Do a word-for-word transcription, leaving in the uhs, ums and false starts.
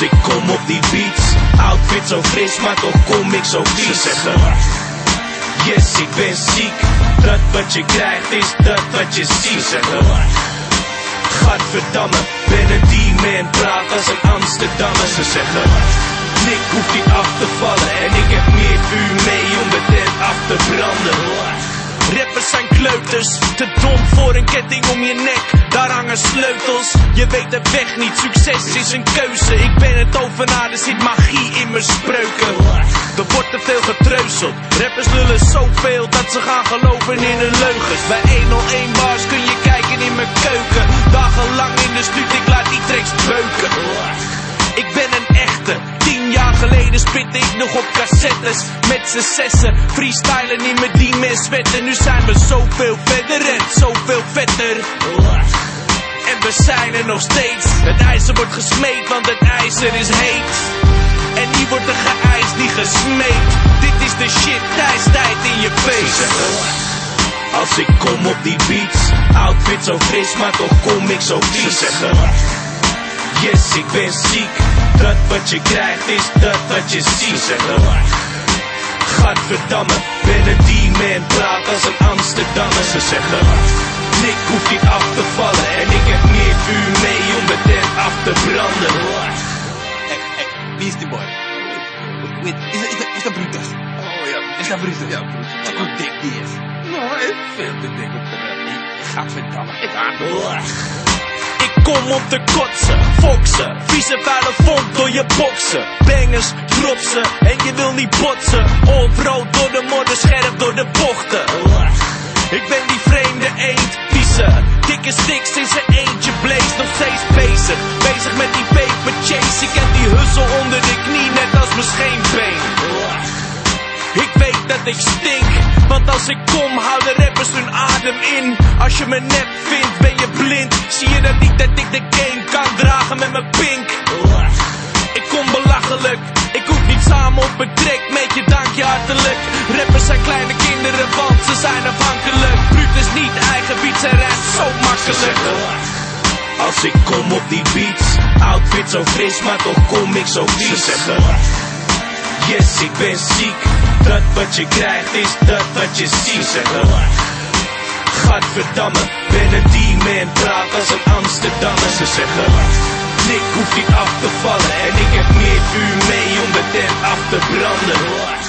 Als ik kom op die beats, outfit zo fris, maar toch kom ik zo vies. Ze zeggen, yes, ik ben ziek. Dat wat je krijgt is dat wat je ziet. Ze zeggen, gadverdamme, ben een D-man, praat als een Amsterdammer. Ze zeggen, Nick hoeft niet af te vallen en ik heb meer vuur mee om de tent af te branden. Rappers zijn kleuters, te dom voor een ketting om je nek. Daar hangen sleutels, je weet de weg niet, succes is een keuze. Ik ben het tovenaar, er zit magie in mijn spreuken. Er wordt te veel getreuzeld, rappers lullen zoveel dat ze gaan geloven in hun leugens. Bij honderdéén bars kun je kijken in mijn keuken. Dagenlang in de stuut, ik laat die tracks beuken. Ik ben een echte, tien jaar geleden spitte ik nog op cassettes. Met z'n zessen, freestylen in mijn D-man sweater. Nu zijn we zoveel verder en zoveel vetter. En we zijn er nog steeds. Het ijzer wordt gesmeed, want het ijzer is heet. En hier wordt er geëist, niet gesmeed. Dit is de shit, tijd in je face. Als ik kom op die beats, outfit zo fris, maar toch kom ik zo vies. Ze zeggen, yes, ik ben ziek. Dat wat je krijgt is dat wat je ziet. Ze zeggen, gadverdamme, ben een D-man, praat als een Amsterdammer. Ze zeggen, Nick hoeft niet af te vallen en ik heb meer vuur mee om de tent af te branden. Hey, hey, wie is die boy? Wait, is, is, is, is dat Brutus? Oh ja, Is dat Brutus? Ja, Brutus. Check hoe dik die is. Nou, hij is veel te dik op de rap. Gadverdamme. Ik haat hem. Ik kom om te kotsen, foksen, vieze vuile vond door je boksen. Bangers, dropsen en je wil niet botsen. Off-road door de modder, scherp door de bochten. Ik ben die vreemde eend, vieze dikke sticks in zijn eentje, blaze nog steeds bezig. Bezig met die paper chase, ik heb die hussel onder de knie, net als mijn scheenbeen. Ik weet dat ik stink, want als ik kom houden rappers hun adem in. Als je me nep vindt ben je blind, zie je dan niet dat ik de game kan dragen met mijn pink. Ik kom belachelijk, ik hoef niet samen op een trek, met je dank je hartelijk. Rappers zijn kleine kinderen want ze zijn afhankelijk. Brutus niet eigen beats en rijmt zo makkelijk. Als ik kom op die beats, outfit zo fris, maar toch kom ik zo vies. Ze zeggen, yes, ik ben ziek. Dat wat je krijgt is dat wat je ziet. Ze zeggen, gadverdamme, ben een D-man, praat als een Amsterdammer. Ze zeggen, Nick hoeft niet af te vallen en ik heb meer vuur mee om de tent af te branden.